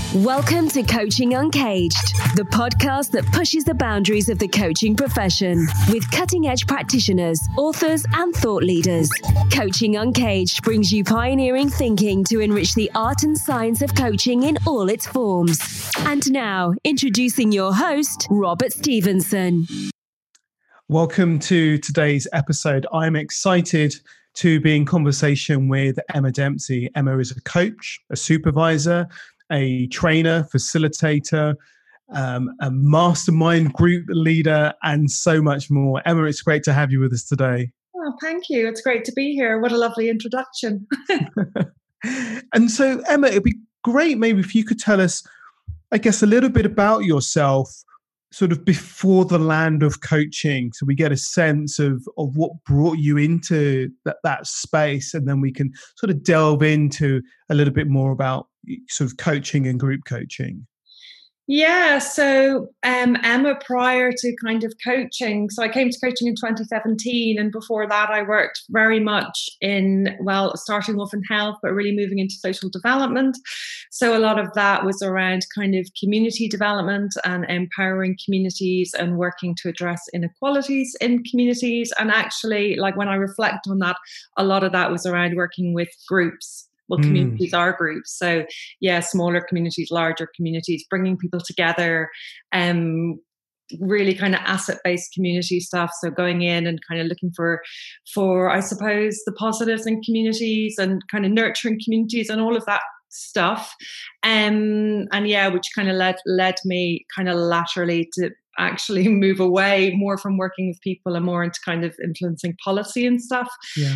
Welcome to Coaching Uncaged, the podcast that pushes the boundaries of the coaching profession with cutting-edge practitioners, authors, and thought leaders. Coaching Uncaged brings you pioneering thinking to enrich the art and science of coaching in all its forms. And now, introducing your host, Robert Stevenson. Welcome to today's episode. I'm excited to be in conversation with Emma Dempsey. Emma is a coach, a supervisor, a trainer, facilitator, a mastermind group leader, and so much more. Emma, it's great to have you with us today. Oh, thank you. It's great to be here. What a lovely introduction. And so, Emma, it'd be great maybe if you could tell us, I guess, a little bit about yourself, sort of before the land of coaching, so we get a sense of what brought you into that space, and then we can sort of delve into a little bit more about sort of coaching and group coaching. Yeah, so Emma, prior to kind of coaching, so I came to coaching in 2017, and before that I worked very much in, well, starting off in health, but really moving into social development. So a lot of that was around kind of community development and empowering communities and working to address inequalities in communities. And actually, like when I reflect on that, a lot of that was around working with groups. Well, communities are groups. So yeah, smaller communities, larger communities, bringing people together, really kind of asset-based community stuff. So going in and kind of looking for, I suppose, the positives in communities and kind of nurturing communities and all of that stuff. And yeah, which kind of led me kind of laterally to actually move away more from working with people and more into kind of influencing policy and stuff. Yeah.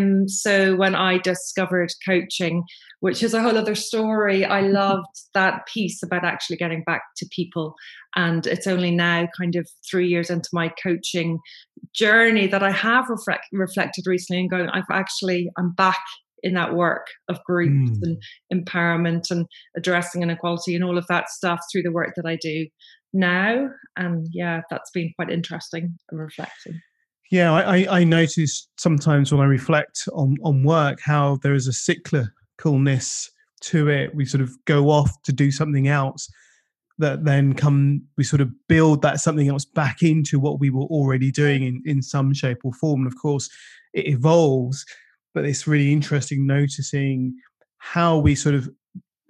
So when I discovered coaching, which is a whole other story, I loved that piece about actually getting back to people. And it's only now kind of 3 years into my coaching journey that I have reflected recently and going, I'm back in that work of groups and empowerment and addressing inequality and all of that stuff through the work that I do now. And yeah, that's been quite interesting and reflecting. Yeah, I notice sometimes when I reflect on work how there is a cyclicalness to it. We sort of go off to do something else that then we sort of build that something else back into what we were already doing in some shape or form. And of course, it evolves, but it's really interesting noticing how we sort of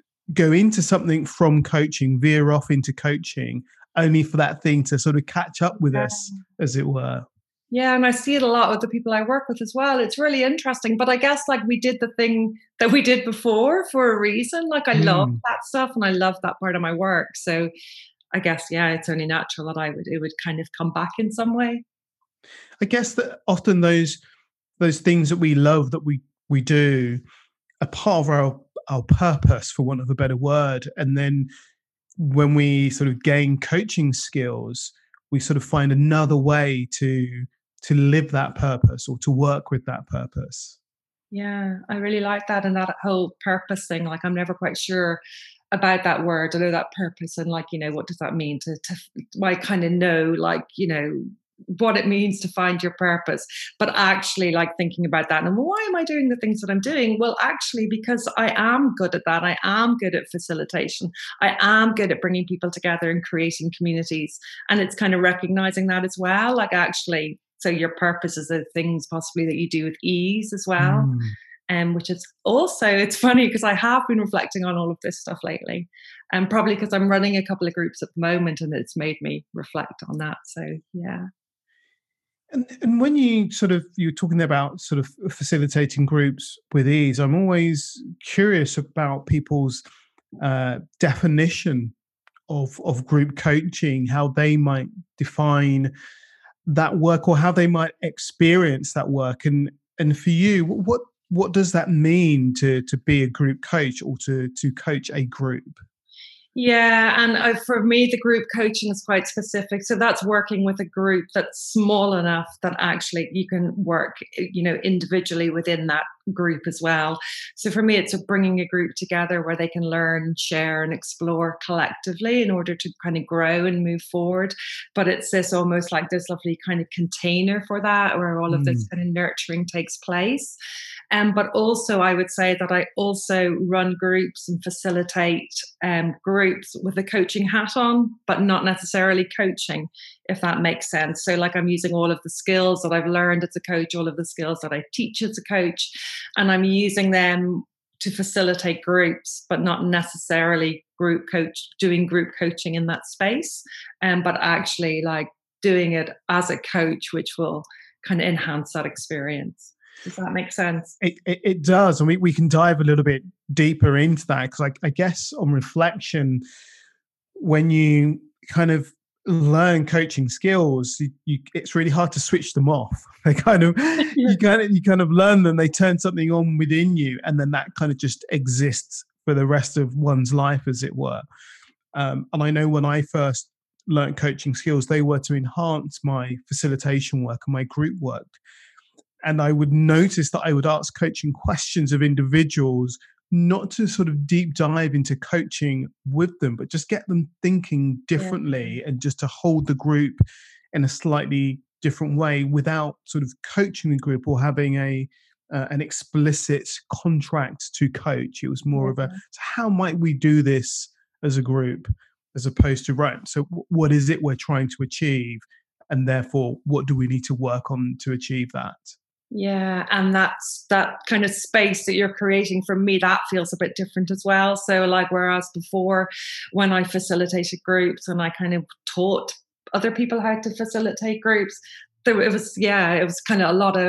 go into something from coaching, veer off into coaching, only for that thing to sort of catch up with us, as it were. Yeah, and I see it a lot with the people I work with as well. It's really interesting. But I guess like we did the thing that we did before for a reason. Like I love that stuff and I love that part of my work. So I guess, yeah, it's only natural that it would kind of come back in some way. I guess that often those things that we love that we do are part of our purpose, for want of a better word. And then when we sort of gain coaching skills, we sort of find another way to live that purpose or to work with that purpose. Yeah, I really like that. And that whole purpose thing, like I'm never quite sure about that word. I know that purpose and like, you know, what does that mean I kind of know, like, you know, what it means to find your purpose, but actually like thinking about that and why am I doing the things that I'm doing? Well, actually, because I am good at that. I am good at facilitation. I am good at bringing people together and creating communities. And it's kind of recognizing that as well. Like actually, so your purpose is the things possibly that you do with ease as well. Which is also, it's funny because I have been reflecting on all of this stuff lately, and probably because I'm running a couple of groups at the moment and it's made me reflect on that. So yeah. And when you're talking about sort of facilitating groups with ease, I'm always curious about people's definition of group coaching, how they might define that work or how they might experience that work. And for you, what does that mean to be a group coach or to coach a group? Yeah, and for me, the group coaching is quite specific. So that's working with a group that's small enough that actually you can work, you know, individually within that group as well. So for me, it's bringing a group together where they can learn, share, and explore collectively in order to kind of grow and move forward. But it's this almost like this lovely kind of container for that, where all of this kind of nurturing takes place. But also, I would say that I also run groups and facilitate groups with a coaching hat on, but not necessarily coaching, if that makes sense. So, like, I'm using all of the skills that I've learned as a coach, all of the skills that I teach as a coach, and I'm using them to facilitate groups, but not necessarily doing group coaching in that space, but actually like doing it as a coach, which will kind of enhance that experience. Does that make sense? It does. And we can dive a little bit deeper into that, because I guess on reflection, when you kind of learn coaching skills, it's really hard to switch them off. They kind of you kind of learn them, they turn something on within you, and then that kind of just exists for the rest of one's life, as it were. And I know when I first learned coaching skills, they were to enhance my facilitation work and my group work. And I would notice that I would ask coaching questions of individuals, not to sort of deep dive into coaching with them, but just get them thinking differently, and just to hold the group in a slightly different way without sort of coaching the group or having an explicit contract to coach. It was more of so how might we do this as a group, as opposed to, right, so what is it we're trying to achieve? And therefore, what do we need to work on to achieve that? Yeah, and that's that kind of space that you're creating. For me, that feels a bit different as well. So like, whereas before, when I facilitated groups and I kind of taught other people how to facilitate groups, it was kind of a lot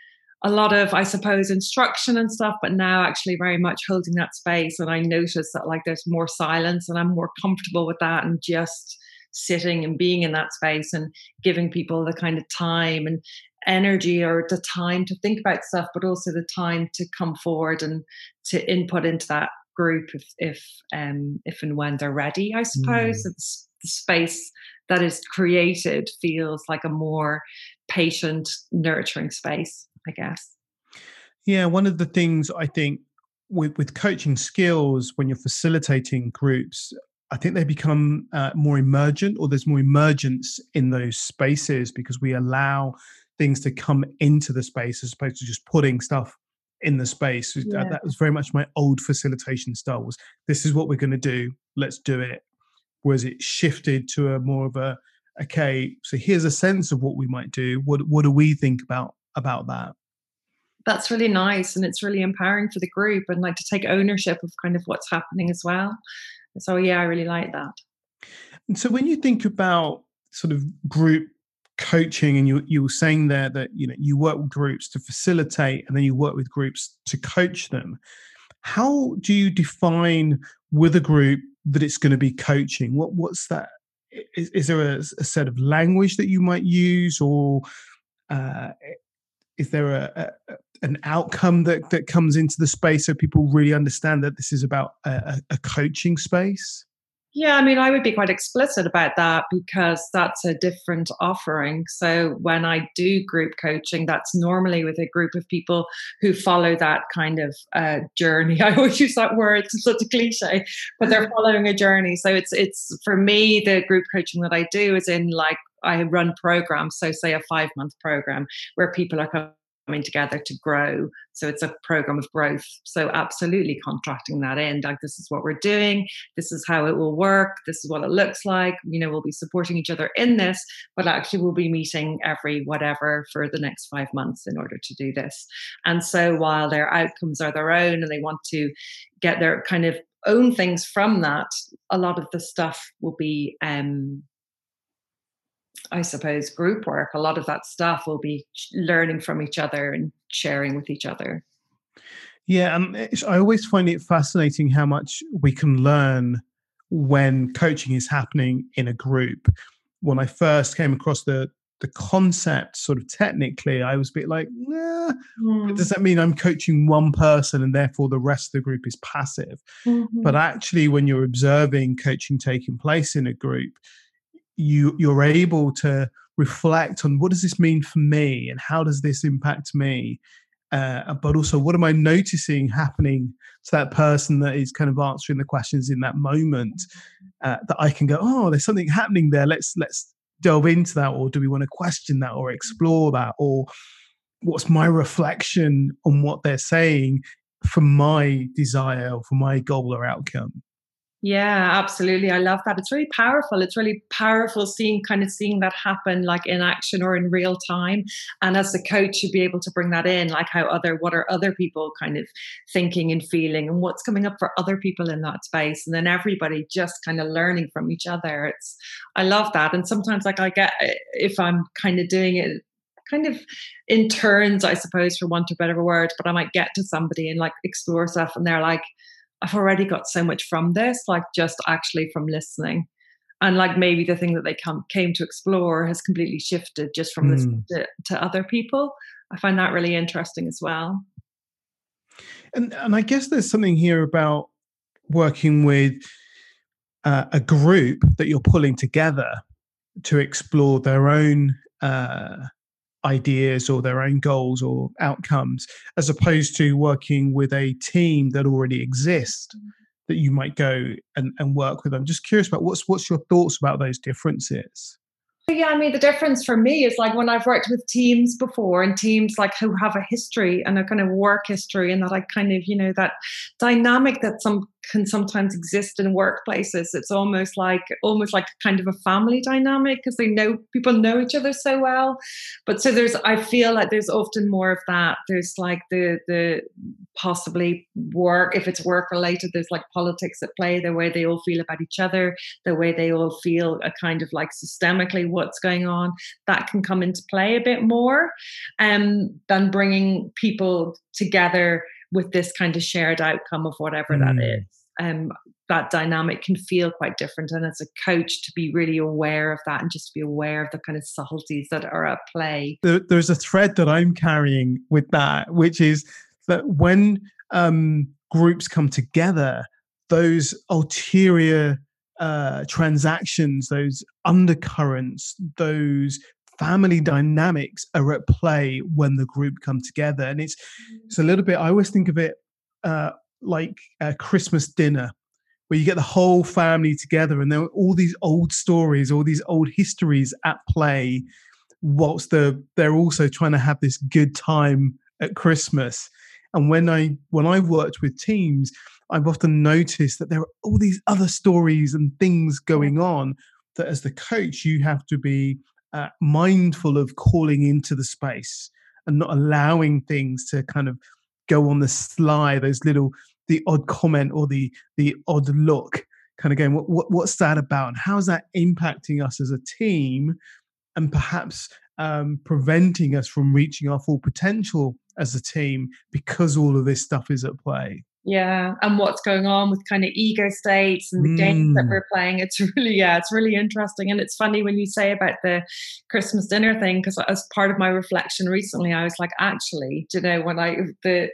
of, I suppose, instruction and stuff, but now actually very much holding that space. And I notice that like there's more silence, and I'm more comfortable with that, and just sitting and being in that space and giving people the kind of time and energy, or the time to think about stuff, but also the time to come forward and to input into that group if and when they're ready, I suppose. It's the space that is created feels like a more patient, nurturing space, I guess. Yeah, one of the things I think with coaching skills, when you're facilitating groups, I think they become more emergent, or there's more emergence in those spaces, because we allow things to come into the space as opposed to just putting stuff in the space. That was very much my old facilitation style, was this is what we're going to do, let's do it. Whereas it shifted to a more of a, okay, so here's a sense of what we might do. What do we think about that? That's really nice, and it's really empowering for the group, and like to take ownership of kind of what's happening as well. So yeah, I really like that. And so when you think about sort of group coaching, and you were saying there that you work with groups to facilitate, and then you work with groups to coach them, how do you define with a group that it's going to be coaching? What's that? Is there a set of language that you might use, or is there an outcome that comes into the space so people really understand that this is about a coaching space? Yeah, I mean, I would be quite explicit about that, because that's a different offering. So when I do group coaching, that's normally with a group of people who follow that kind of journey. I always use that word, it's such a cliche, but they're following a journey. So it's for me, the group coaching that I do is in, like, I run programs. So say a 5-month program where people are coming together to grow. So it's a program of growth. So absolutely contracting that in, like, this is what we're doing, this is how it will work, this is what it looks like, we'll be supporting each other in this, but actually we'll be meeting every whatever for the next 5 months in order to do this. And so while their outcomes are their own and they want to get their kind of own things from that, a lot of the stuff will be I suppose group work. A lot of that stuff will be learning from each other and sharing with each other. Yeah, I always find it fascinating how much we can learn when coaching is happening in a group. When I first came across the concept sort of technically, I was a bit like, nah, does that mean I'm coaching one person and therefore the rest of the group is passive? But actually, when you're observing coaching taking place in a group, you're able to reflect on, what does this mean for me, and how does this impact me? but also what am I noticing happening to that person that is kind of answering the questions in that moment, that I can go, oh, there's something happening there. Let's delve into that, or do we want to question that or explore that, or what's my reflection on what they're saying for my desire or for my goal or outcome? Yeah, absolutely. I love that. It's really powerful. It's really powerful seeing that happen like in action or in real time. And as the coach, you'd be able to bring that in, like what are other people kind of thinking and feeling and what's coming up for other people in that space. And then everybody just kind of learning from each other. I love that. And sometimes like I get, if I'm kind of doing it kind of in turns, I suppose, for want of a better word, but I might get to somebody and like explore stuff and they're like, I've already got so much from this, like just actually from listening. And like maybe the thing that they came to explore has completely shifted just from listening to other people. I find that really interesting as well. And I guess there's something here about working with a group that you're pulling together to explore their own ideas or their own goals or outcomes, as opposed to working with a team that already exists that you might go and work with. I'm just curious about what's your thoughts about those differences? Yeah, I mean, the difference for me is like when I've worked with teams before and teams like who have a history and a kind of work history, and that I kind of, that dynamic that can sometimes exist in workplaces. It's almost like kind of a family dynamic because people know each other so well. But so I feel like there's often more of that. There's like the possibly work, if it's work related, there's like politics at play, the way they all feel about each other, the way they all feel a kind of like systemically what's going on, that can come into play a bit more than bringing people together with this kind of shared outcome of whatever that is. That dynamic can feel quite different. And as a coach, to be really aware of that and just be aware of the kind of subtleties that are at play. There's a thread that I'm carrying with that, which is that when groups come together, those ulterior transactions, those undercurrents, those family dynamics are at play when the group come together. And it's a little bit, I always think of it like a Christmas dinner, where you get the whole family together and there are all these old stories, all these old histories at play, whilst they're also trying to have this good time at Christmas. And when I've worked with teams, I've often noticed that there are all these other stories and things going on that as the coach, you have to be mindful of calling into the space and not allowing things to kind of go on the sly, the odd comment or the odd look, kind of going, what's that about? And how's that impacting us as a team and perhaps preventing us from reaching our full potential as a team because all of this stuff is at play? Yeah, and what's going on with kind of ego states and the games that we're playing. It's really interesting. And it's funny when you say about the Christmas dinner thing, because as part of my reflection recently, I was like, actually, the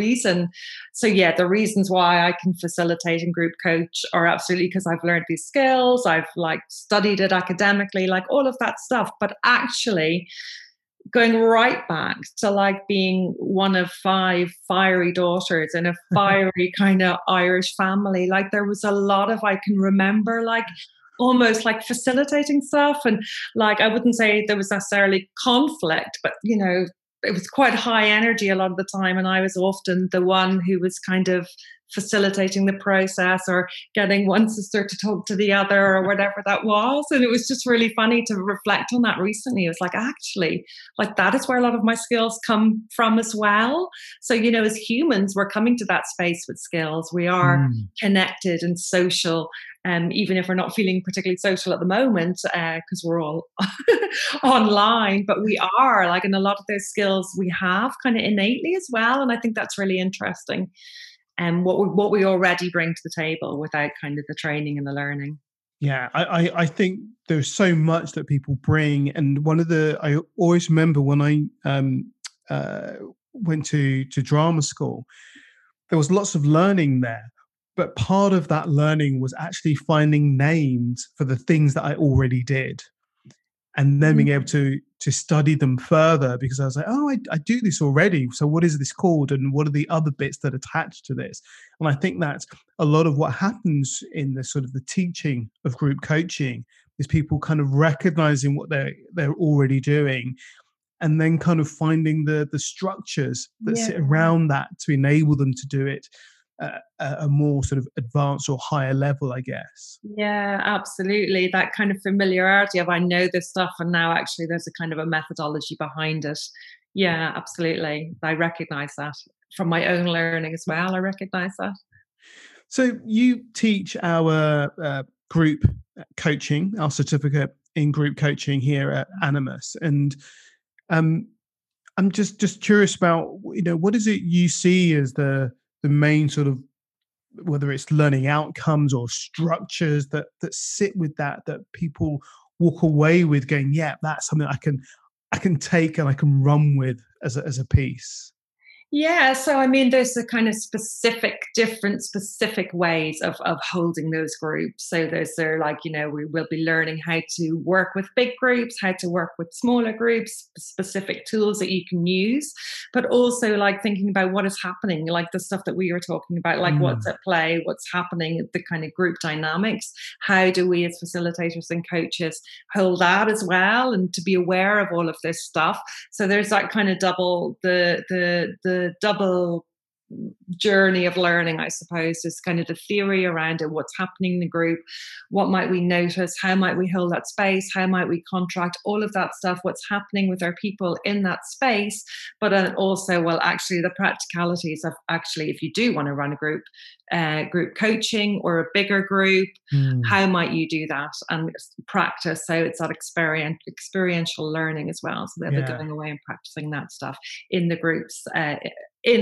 reasons why I can facilitate and group coach are absolutely because I've learned these skills, I've like studied it academically, like all of that stuff. But actually, going right back to like being one of 5 fiery daughters in a fiery kind of Irish family, like there was a lot of, I can remember like almost like facilitating stuff. And like, I wouldn't say there was necessarily conflict, but it was quite high energy a lot of the time. And I was often the one who was kind of facilitating the process or getting one sister to talk to the other or whatever that was. And it was just really funny to reflect on that recently. It was like, actually, like that is where a lot of my skills come from as well. So, as humans, we're coming to that space with skills. We are connected and social. Even if we're not feeling particularly social at the moment, because we're all online, but we are like, and a lot of those skills we have kind of innately as well. And I think that's really interesting. And what we already bring to the table without kind of the training and the learning. Yeah, I think there's so much that people bring. And I always remember when I went to drama school, there was lots of learning there. But part of that learning was actually finding names for the things that I already did. And then being able to to study them further, because I was like, oh, I do this already. So what is this called? And what are the other bits that attach to this? And I think that's a lot of what happens in the sort of the teaching of group coaching, is people kind of recognizing what they're already doing, and then kind of finding the structures that sit around that to enable them to do it at a more sort of advanced or higher level, I guess. Yeah, absolutely. That kind of familiarity of, I know this stuff and now actually there's a kind of a methodology behind it. Yeah, absolutely. I recognize that from my own learning as well. I recognize that. So you teach our group coaching, our certificate in group coaching here at Animus, and I'm just curious about, what is it you see as the main sort of, whether it's learning outcomes or structures that sit with that people walk away with going, yeah, that's something I can take and I can run with as a piece. Yeah, so I mean, there's a kind of different specific ways of holding those groups. So we will be learning how to work with big groups, how to work with smaller groups, specific tools that you can use, but also like thinking about what is happening, like the stuff that we were talking about, like what's at play, what's happening, the kind of group dynamics. How do we as facilitators and coaches hold that as well, and to be aware of all of this stuff? So there's that kind of the double journey of learning, I suppose. There's kind of the theory around it, what's happening in the group, what might we notice, how might we hold that space, how might we contract, all of that stuff, what's happening with our people in that space. But then also, well, actually the practicalities of actually, if you do want to run a group coaching or a bigger group, how might you do that and practice? So it's that experiential learning as well. So they're going away and practicing that stuff in the groups, in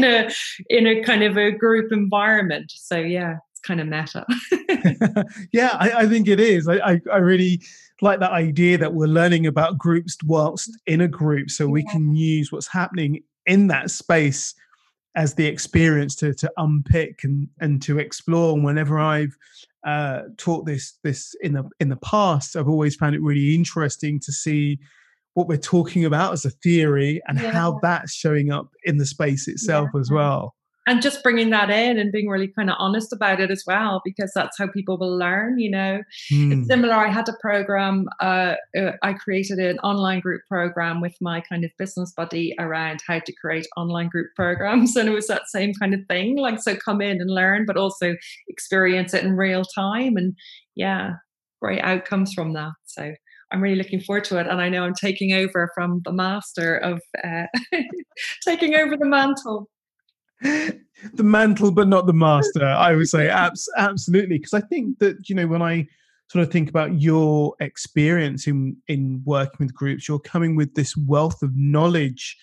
a kind of a group environment. So yeah, it's kind of meta. Yeah, I think it is. I really like that idea that we're learning about groups whilst in a group, so we can use what's happening in that space as the experience to unpick and to explore. And whenever I've taught this in the past, I've always found it really interesting to see what we're talking about as a theory and how that's showing up in the space itself as well. And just bringing that in and being really kind of honest about it as well, because that's how people will learn, It's similar. I had a program, I created an online group program with my kind of business buddy around how to create online group programs. And it was that same kind of thing, like, so come in and learn, but also experience it in real time. And great outcomes from that. So I'm really looking forward to it. And I know I'm taking over from the master of taking over the mantle. The mantle, but not the master, I would say. Absolutely. Because I think that, when I sort of think about your experience in working with groups, you're coming with this wealth of knowledge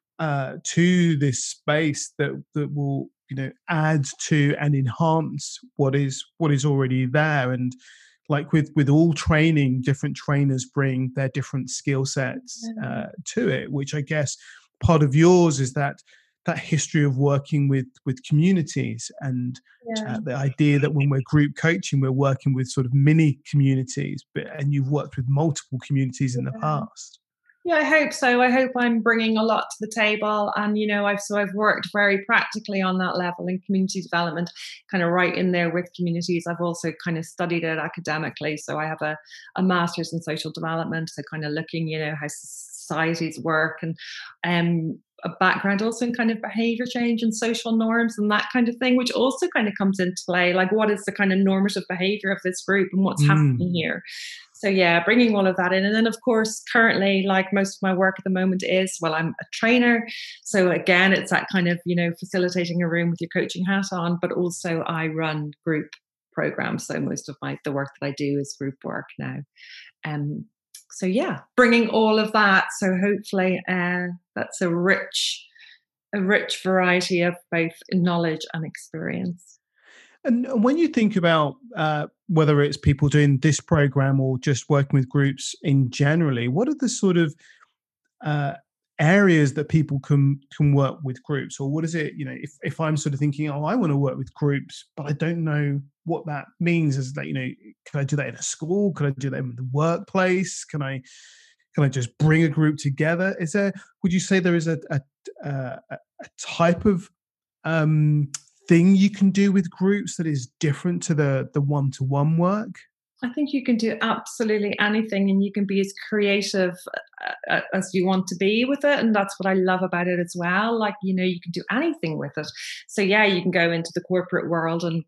to this space that will, add to and enhance what is already there. And like with all training, different trainers bring their different skill sets to it, which I guess part of yours is that history of working with communities, and the idea that when we're group coaching, we're working with sort of mini communities, and you've worked with multiple communities in the past. Yeah, I hope so. I hope I'm bringing a lot to the table. And, I've worked very practically on that level in community development, kind of right in there with communities. I've also kind of studied it academically. So I have a master's in social development. So kind of looking, how societies work, and a background also in kind of behavior change and social norms and that kind of thing, which also kind of comes into play. Like, what is the kind of normative behavior of this group and what's happening here? So bringing all of that in. And then, of course, currently, like most of my work at the moment is, I'm a trainer. So again, it's that kind of, facilitating a room with your coaching hat on, but also I run group programs. So most of the work that I do is group work now. So bringing all of that. So hopefully that's a rich variety of both knowledge and experience. And when you think about whether it's people doing this program or just working with groups in generally, what are the sort of areas that people can work with groups? Or what is it, if I'm sort of thinking, I want to work with groups, but I don't know what that means, is that, can I do that in a school? Could I do that in the workplace? Can I, Can I just bring a group together? Would you say there is a type of thing you can do with groups that is different to the one-to-one work? I think you can do absolutely anything, and you can be as creative as you want to be with it. And that's what I love about it as well. Like, you can do anything with it. So, yeah, you can go into the corporate world and,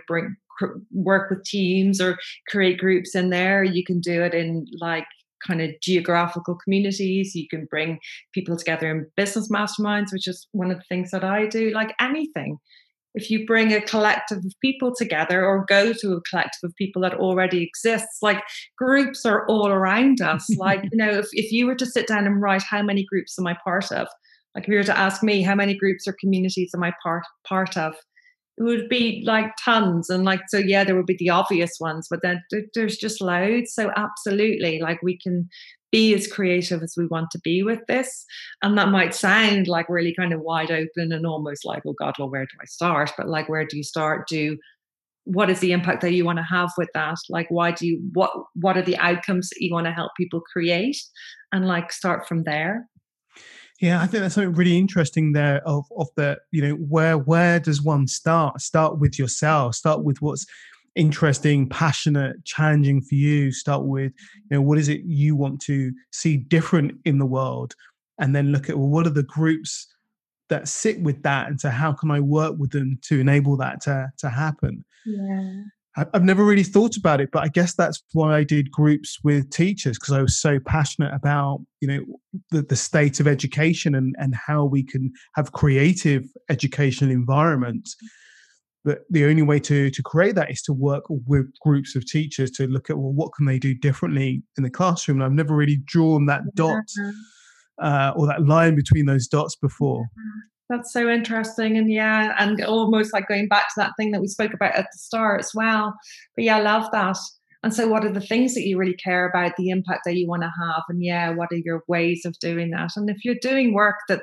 work with teams or create groups in there. You can do it in like kind of geographical communities. You can bring people together in business masterminds, which is one of the things that I do, like anything. If you bring a collective of people together or go to a collective of people that already exists, like groups are all around us. Like, if you were to sit down and write how many groups am I part of, like if you were to ask me how many groups or communities am I part of, it would be like tons. And like, so yeah, there would be the obvious ones, but then there's just loads. So absolutely, like we can be as creative as we want to be with this. And that might sound like really kind of wide open and almost like, oh God, well, where do I start? But like, where do you start? What is the impact that you want to have with that? Like, what are the outcomes that you want to help people create? And like, start from there. Yeah, I think that's something really interesting there of the, where does one start? Start with yourself, start with what's interesting, passionate, challenging for you. Start with, what is it you want to see different in the world? And then look at, well, what are the groups that sit with that? And so how can I work with them to enable that to happen? Yeah. I've never really thought about it, but I guess that's why I did groups with teachers, because I was so passionate about, the state of education and how we can have creative educational environments. But the only way to create that is to work with groups of teachers to look at, well, what can they do differently in the classroom? And I've never really drawn that dot or that line between those dots before. That's so interesting. And yeah, and almost like going back to that thing that we spoke about at the start as well. But yeah, I love that. And so what are the things that you really care about, the impact that you want to have? And yeah, what are your ways of doing that? And if you're doing work that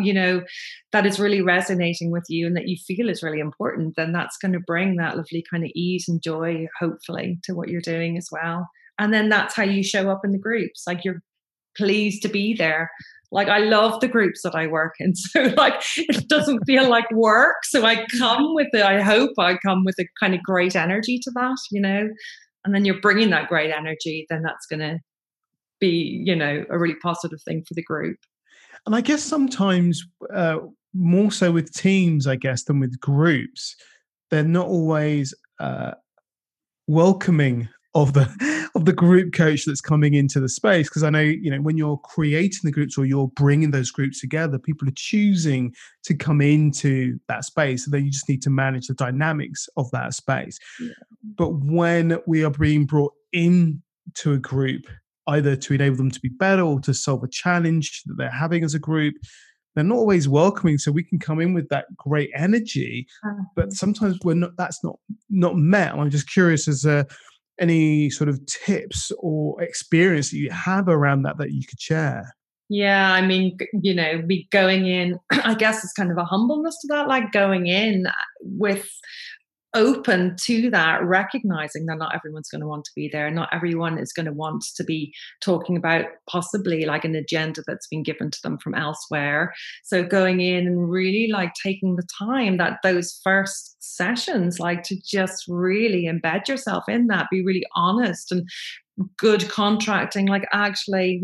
is really resonating with you and that you feel is really important, then that's going to bring that lovely kind of ease and joy, hopefully, to what you're doing as well. And then that's how you show up in the groups. Like you're pleased to be there. Like I love the groups that I work in. So like it doesn't feel like work. So I come with I hope I come with a kind of great energy to that, and then you're bringing that great energy, then that's going to be, a really positive thing for the group. And I guess sometimes more so with teams, I guess, than with groups, they're not always welcoming of the group coach that's coming into the space. Because I know, when you're creating the groups or you're bringing those groups together, people are choosing to come into that space. So then you just need to manage the dynamics of that space. Yeah. But when we are being brought into a group, either to enable them to be better or to solve a challenge that they're having as a group, they're not always welcoming. So we can come in with that great energy, but sometimes that's not met. And I'm just curious, as any sort of tips or experience that you have around that you could share? Yeah, I mean, be going in, I guess it's kind of a humbleness to that, like going in with open to that, recognizing that not everyone's going to want to be there. Not everyone is going to want to be talking about possibly like an agenda that's been given to them from elsewhere. So going in and really like taking the time that those first sessions, like to just really embed yourself in that, be really honest and good contracting, like actually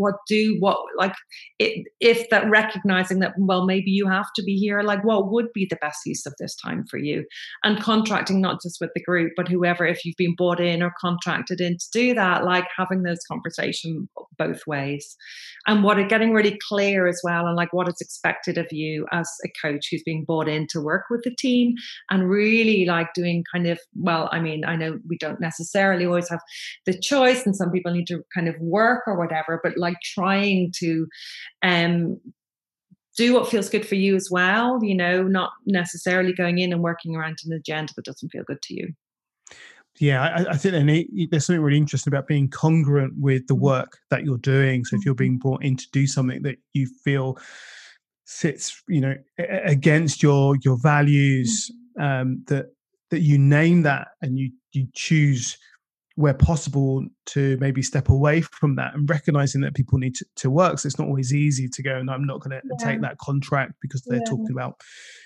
if that recognizing that, well, maybe you have to be here, like what would be the best use of this time for you, and contracting not just with the group but whoever, if you've been brought in or contracted in to do that, like having those conversations both ways, and getting really clear as well, and like what is expected of you as a coach who's being brought in to work with the team, and really like doing kind of, well, I mean, I know we don't necessarily always have the choice and some people need to kind of work or whatever, but like trying to do what feels good for you as well, not necessarily going in and working around an agenda that doesn't feel good to you. Yeah, I think there's something really interesting about being congruent with the work that you're doing. So if you're being brought in to do something that you feel sits, against your values, that you name that and you choose where possible, to maybe step away from that and recognizing that people need to work. So it's not always easy to go, and I'm not going to Yeah. take that contract because they're Yeah. talking about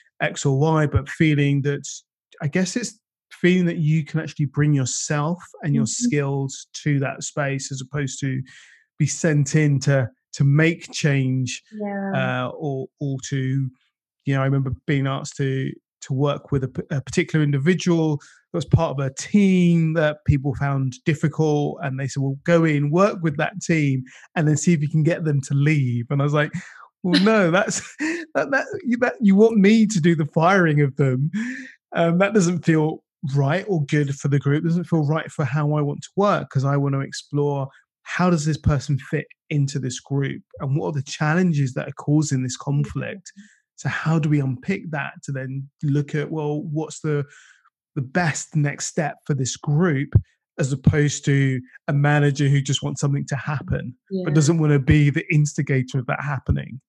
X or Y, but feeling that, I guess it's feeling that you can actually bring yourself and your Mhm. skills to that space, as opposed to be sent in to make change, Yeah. or to, I remember being asked to work with a particular individual that was part of a team that people found difficult, and they said, well, go in, work with that team, and then see if you can get them to leave. And I was like, well, no, that's that you want me to do the firing of them. That doesn't feel right or good for the group. Doesn't feel right for how I want to work, because I want to explore, how does this person fit into this group, and what are the challenges that are causing this conflict. So how do we unpick that to then look at, well, what's the best next step for this group, as opposed to a manager who just wants something to happen but Yeah. doesn't want to be the instigator of that happening.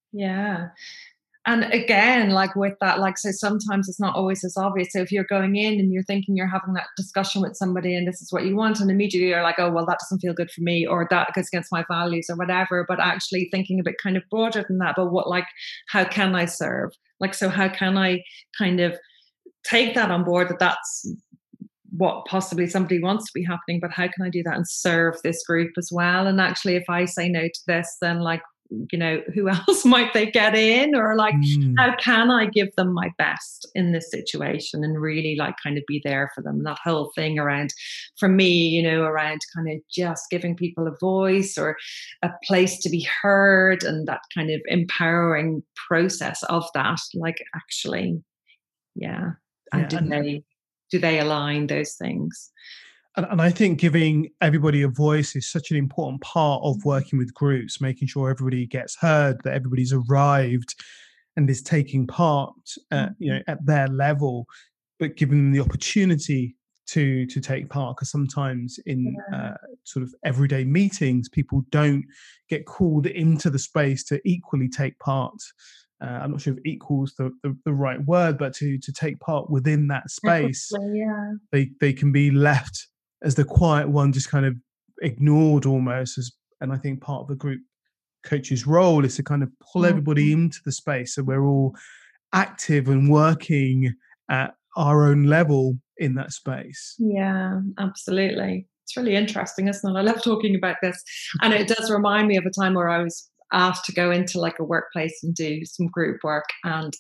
Yeah. And again, like with that, like, so sometimes it's not always as obvious. So if you're going in and you're thinking you're having that discussion with somebody and this is what you want, and immediately you're like, oh, well, that doesn't feel good for me, or that goes against my values or whatever. But actually thinking a bit kind of broader than that, but what, like, how can I serve? Like, so how can I kind of take that on board, that that's what possibly somebody wants to be happening, but how can I do that and serve this group as well? And actually, if I say no to this, then, like, who else might they get in? Or, like, Mm. how can I give them my best in this situation and really, like, kind of be there for them? That whole thing around, for me, around kind of just giving people a voice or a place to be heard, and that kind of empowering process of that, like, actually, yeah. And Yeah, do they align those things? and I think giving everybody a voice is such an important part of working with groups, making sure everybody gets heard, that everybody's arrived and is taking part, Mhm. at their level, but giving them the opportunity to take part. Because sometimes in Yeah. sort of everyday meetings, people don't get called into the space to equally take part. I'm not sure if equals the right word, but to take part within that space, Equitably, yeah. they can be left as the quiet one, just kind of ignored almost. And I think part of the group coach's role is to kind of pull everybody Mhm. into the space, so we're all active and working at our own level in that space. Yeah, absolutely. It's really interesting, isn't it? I love talking about this. And it does remind me of a time where I was asked to go into, like, a workplace and do some group work. And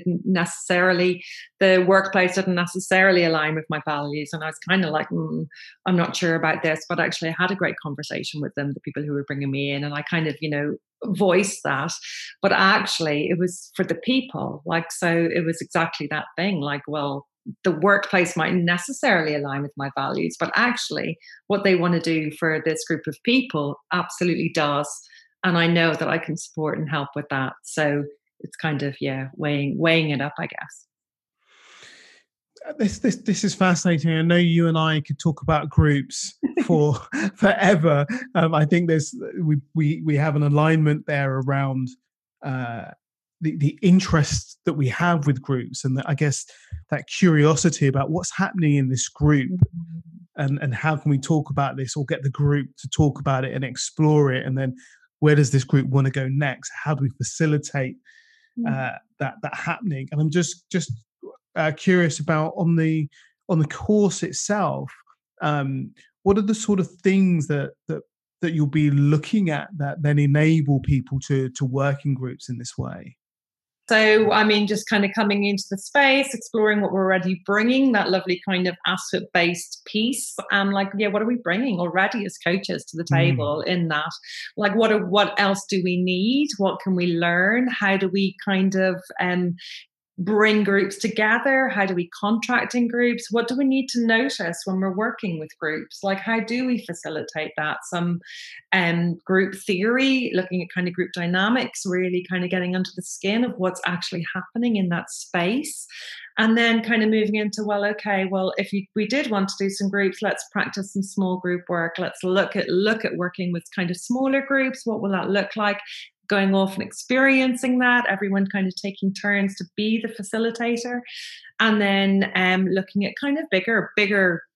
the workplace didn't necessarily align with my values. And I was kind of like, I'm not sure about this. But actually, I had a great conversation with them, the people who were bringing me in. And I kind of, voiced that. But actually, it was for the people. Like, so it was exactly that thing. Like, well, the workplace mightn't necessarily align with my values, but actually, what they want to do for this group of people absolutely does. And I know that I can support and help with that. So it's kind of, yeah, weighing it up, I guess. This is fascinating. I know you and I could talk about groups for forever. I think we have an alignment there around uh, the interest that we have with groups, and I guess that curiosity about what's happening in this group, Mhm. and how can we talk about this, or get the group to talk about it and explore it, and then where does this group want to go next? How do we facilitate Mhm. that happening? And I'm just curious about, on the course itself. Um, what are the sort of things that you'll be looking at that then enable people to work in groups in this way? So, I mean, just kind of coming into the space, exploring what we're already bringing, that lovely kind of asset based piece. Like, yeah, what are we bringing already as coaches to the Mm. table in that? Like, what else do we need? What can we learn? How do we kind of bring groups together? How do we contract in groups? What do we need to notice when we're working with groups? Like, how do we facilitate that? Some group theory, looking at kind of group dynamics, really kind of getting under the skin of what's actually happening in that space. And then kind of moving into, well, okay, well, if we did want to do some groups, let's practice some small group work. Let's look at working with kind of smaller groups. What will that look like? Going off and experiencing that, everyone kind of taking turns to be the facilitator, and then looking at kind of bigger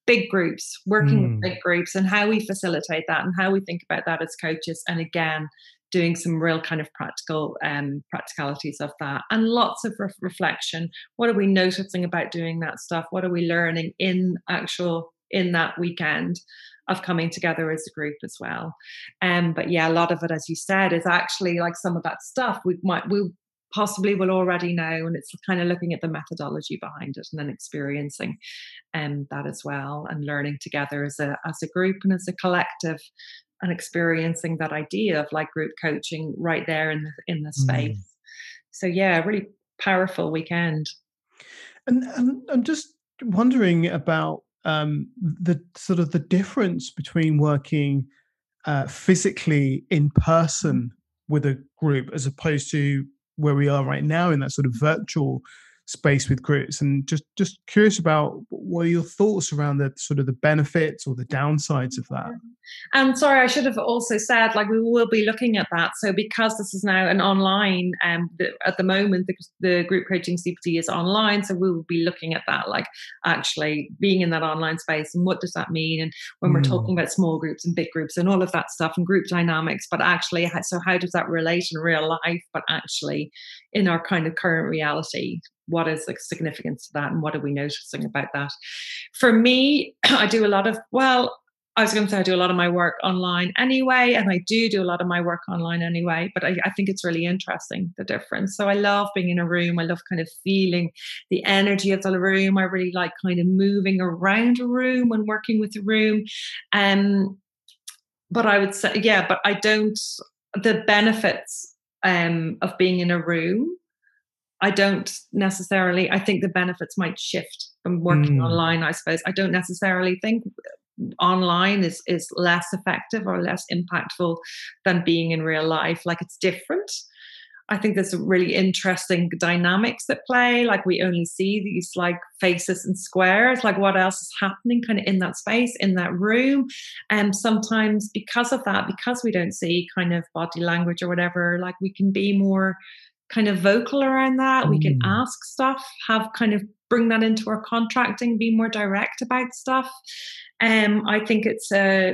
big groups, working with big groups, and how we facilitate that and how we think about that as coaches. And again, doing some real kind of practicalities of that, and lots of reflection. What are we noticing about doing that stuff? What are we learning in that weekend of coming together as a group as well? But yeah, a lot of it, as you said, is actually like some of that stuff we possibly will already know, and it's kind of looking at the methodology behind it and then experiencing that as well, and learning together as a group and as a collective, and experiencing that idea of like group coaching right there in the space. So yeah, really powerful weekend. And I'm just wondering about the sort of the difference between working physically in person with a group as opposed to where we are right now in that sort of virtual space with groups, and just curious about what are your thoughts around the sort of the benefits or the downsides of that. And sorry, I should have also said, like, we will be looking at that. So because this is now an online, at the moment, the group coaching CPD is online. So we will be looking at that, like actually being in that online space, and what does that mean? And when we're talking about small groups and big groups and all of that stuff and group dynamics, but actually, so how does that relate in real life, but actually in our kind of current reality? What is the significance of that, and what are we noticing about that? For me, I do a lot of my work online anyway, and I do a lot of my work online anyway, but I think it's really interesting, the difference. So I love being in a room. I love kind of feeling the energy of the room. I really like kind of moving around a room when working with a room. But I would say, but I don't, the benefits of being in a room, I don't necessarily, I think the benefits might shift from working online, I suppose. I don't necessarily think online is less effective or less impactful than being in real life. Like, it's different. I think there's really interesting dynamics at play. Like, we only see these like faces and squares, like what else is happening kind of in that space, in that room. And sometimes because of that, because we don't see kind of body language or whatever, like we can be more kind of vocal around that. We can ask stuff, have kind of bring that into our contracting, be more direct about stuff. I think it's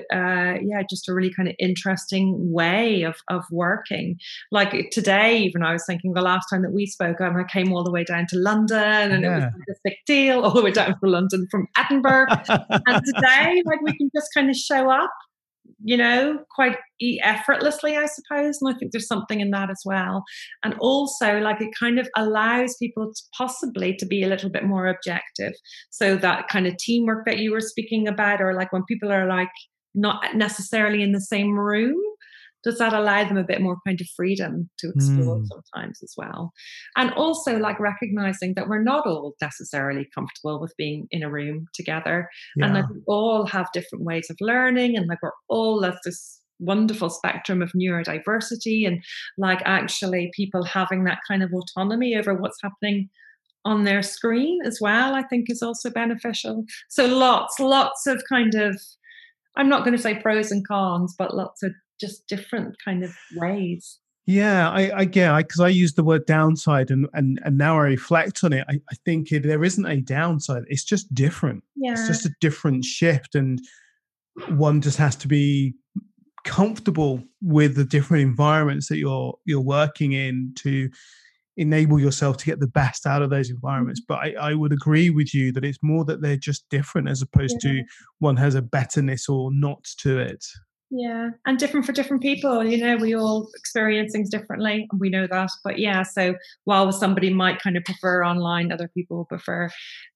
just a really kind of interesting way of working. Like today, even I was thinking the last time that we spoke, I came all the way down to London, and it was like a big deal, all the way down from London, from Edinburgh. And today, like, we can just kind of show up, you know, quite effortlessly, I suppose. And I think there's something in that as well. And also, like, it kind of allows people to possibly to be a little bit more objective. So that kind of teamwork that you were speaking about, or like when people are like not necessarily in the same room, does that allow them a bit more kind of freedom to explore sometimes as well? And also, like, recognizing that we're not all necessarily comfortable with being in a room together, and that we all have different ways of learning, and like we're all at this wonderful spectrum of neurodiversity, and like actually people having that kind of autonomy over what's happening on their screen as well, I think is also beneficial. So lots of kind of, I'm not going to say pros and cons, but lots of just different kind of ways. Yeah, I get, because I use the word downside, and now I reflect on it. I think there isn't a downside. It's just different. Yeah. It's just a different shift, and one just has to be comfortable with the different environments that you're working in to enable yourself to get the best out of those environments. But I would agree with you that it's more that they're just different, as opposed to one has a betterness or not to it. Yeah, and different for different people. You know, we all experience things differently, and we know that. But yeah, so while somebody might kind of prefer online, other people prefer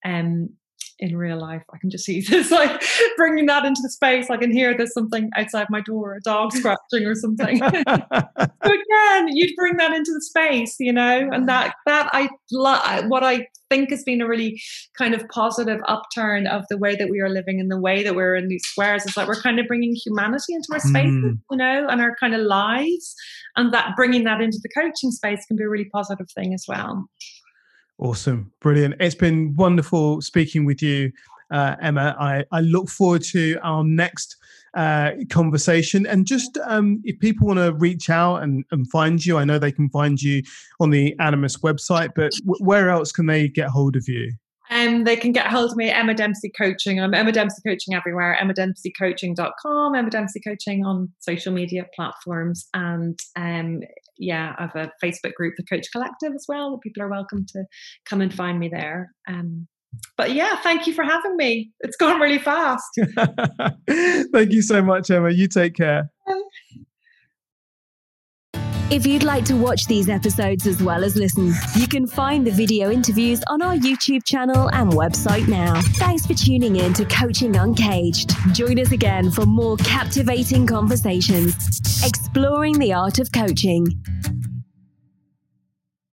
in real life. I can just see this, like, bringing that into the space. I can hear there's something outside my door, a dog scratching or something. So again, you'd bring that into the space, you know, and that what I think has been a really kind of positive upturn of the way that we are living and the way that we're in these squares is that we're kind of bringing humanity into our spaces, you know, and our kind of lives, and that bringing that into the coaching space can be a really positive thing as well. Awesome. Brilliant. It's been wonderful speaking with you, Emma. I look forward to our next conversation. And just if people want to reach out and find you, I know they can find you on the Animus website, but where else can they get hold of you? They can get hold of me at Emma Dempsey Coaching. I'm Emma Dempsey Coaching everywhere, emmadempseycoaching.com, Emma Dempsey Coaching on social media platforms. And I have a Facebook group, The Coach Collective, as well. People are welcome to come and find me there. But yeah, thank you for having me. It's gone really fast. Thank you so much, Emma. You take care. If you'd like to watch these episodes as well as listen, you can find the video interviews on our YouTube channel and website now. Thanks for tuning in to Coaching Uncaged. Join us again for more captivating conversations, exploring the art of coaching.